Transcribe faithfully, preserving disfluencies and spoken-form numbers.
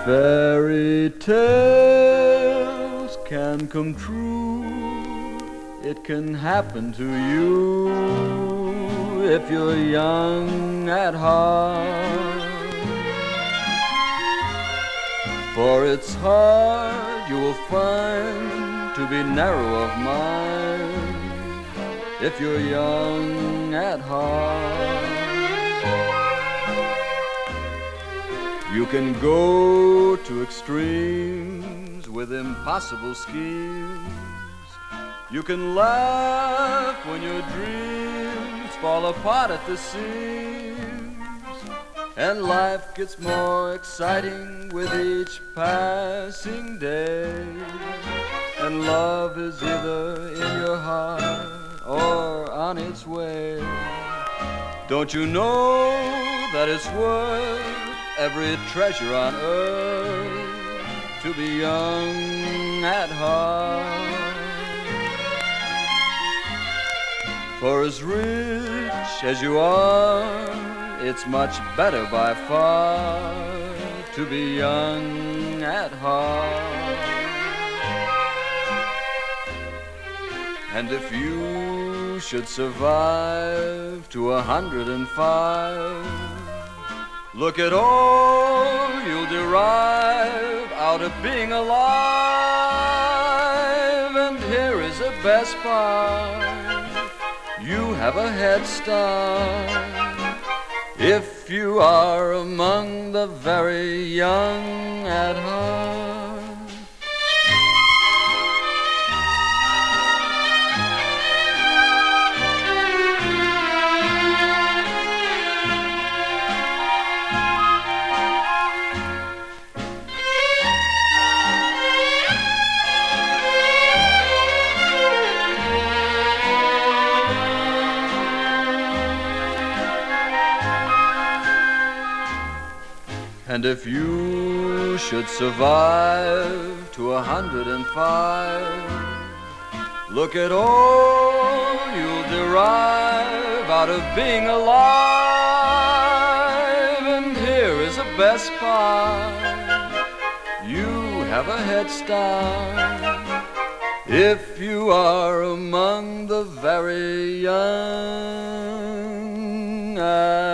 Fairy tales can come true. It can happen to you if you're young at heart. For it's hard, you will find, to be narrow of mind if you're young at heart. You can go to extremes with impossible schemes. You can laugh when your dreams fall apart at the seams. And life gets more exciting with each passing day. And love is either in your heart or on its way. Don't you know that it's worth every treasure on earth to be young at heart? For as rich as you are, it's much better by far to be young at heart. And if you should survive to a hundred and five, look at all you'll derive out of being alive. And here is the best part: you have a head start if you are among the very young at heart. And if you should survive to a hundred and five, look at all you'll derive out of being alive. And here is the best part: you have a head start if you are among the very young.